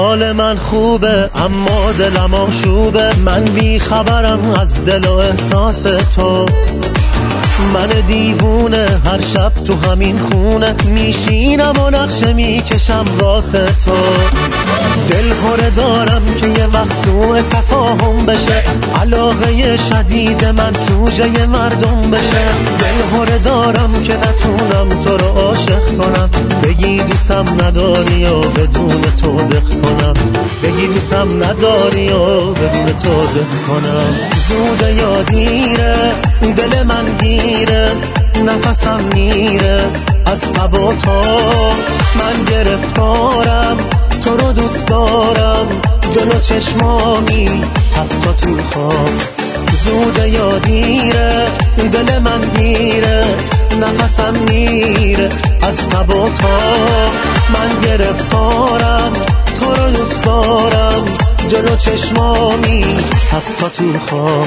حال من خوبه اما دلم آشوبه، من بی خبرم از دل و احساس تو. من دیوونه هر شب تو همین خونه میشینم و نقشه میکشم واسه تو. دل هره دارم که یه وقت سوء تفاهم بشه، علاقه شدید من سوژه مردم بشه. دل هره دارم که نتونم تو رو عاشق کنم، بگی دوستم نداری و بدون تو دق کنم، بگی دوستم نداری و بدون تو دق کنم. زوده یا دیره دل من گیره، نفسم میره از تب و تاب. من گرفتارم تو رو دوست دارم، جلو چشمامی حتی تو خواب. زوده یا دیره دل من گیره، نفسم میره از تب و تاب. من گرفتارم تو رو دوست دارم، جلو چشمامی حتی تو خواب.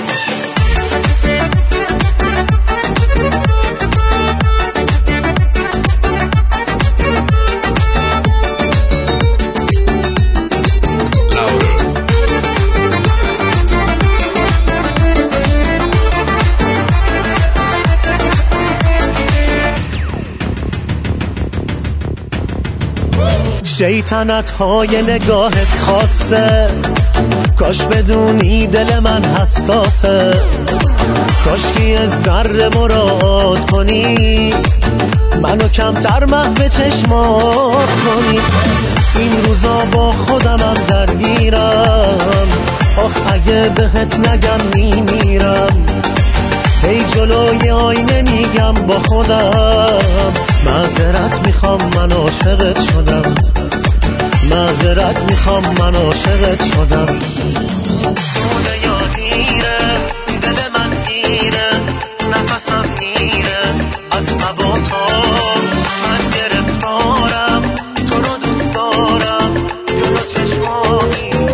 شیطنت های نگاهت خاصه، کاش بدونی دل من حساسه. کاش که یه ذره مراعات کنی، منو کمتر محو چشمات کنی. این روزا با خودمم درگیرم، آخ اگه بهت نگم میمیرم. هی جلوی آینه میگم با خودم، معذرت میخوام من عاشقت شدم، معذرت میخوام من عاشقت شدم. سوده یا دیره دل من گیره، نفسم میره از تب و تاب. من گرفتارم تو رو دوست دارم، جلو چشمانی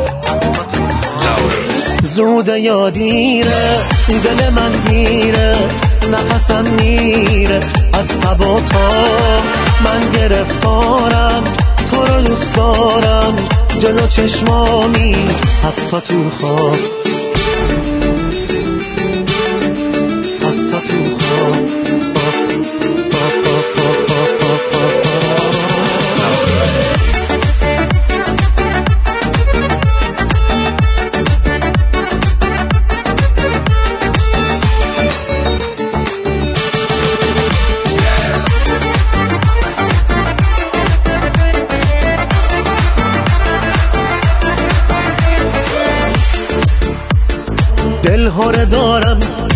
زوده یا دیره دل من گیره، نفسم میره از تب و تاب. من گرفتارم تو رو دوست دارم، جلو چشمامی حتی تو خواب، حتی تو خواب. دل هره دارم